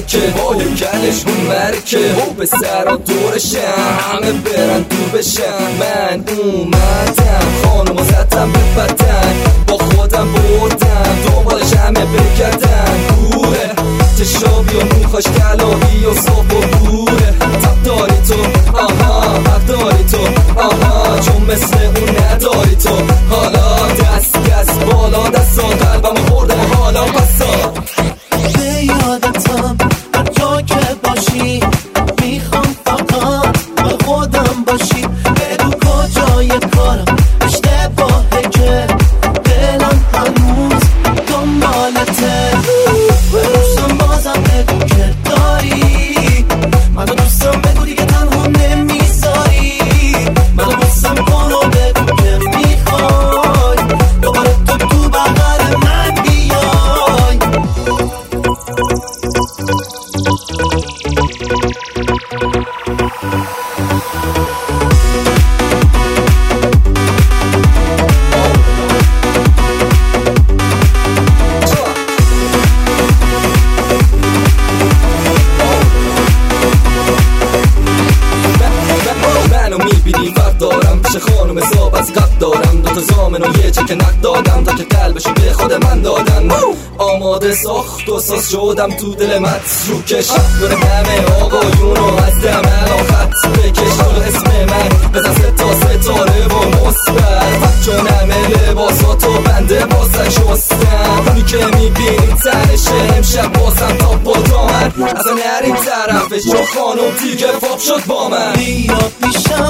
مرکه با یه گلشون مرکه به سر و دورشن همه برن دور بشن. من اومدم خانوما زدم به بدن با خودم بردم دنبالش همه بگردن گوره چشابی و موخاش کلابی و صاف و بوره. تب داری تو آها حق داری تو آها چون مثل اون نداری تو. حالا دست بالا دستا قلبم خوردم حالا بسا به یادتم هر جا که باشی میخوام فقط با خودم باشی. بگو کجای کارم اشتباهه که دلم هنوز دنبالته. دوستم بازم بگو که داری منو دوستم بگو دیگه تنها نمیذاری. منو دوستم کن و بگو که میخوای دوباره تو بغل من بیای. چه خانم حساب از قد دارم دوتا زامن و یه چک نک دادم تا که قلبشو به خود من دادن. آماده ساخت و ساز شدم تو دل متروکش دور همه آقایونو از دم الان خط بکش. تو اسم من بزن ستاره و مثبت چون همه لباساتو بنده بازن شستم. اونی که میبینی تنشه امشب بازم تا با دامن اصلا نریم طرفش چون خانم دیگه فاب شد با من. بیا پیشم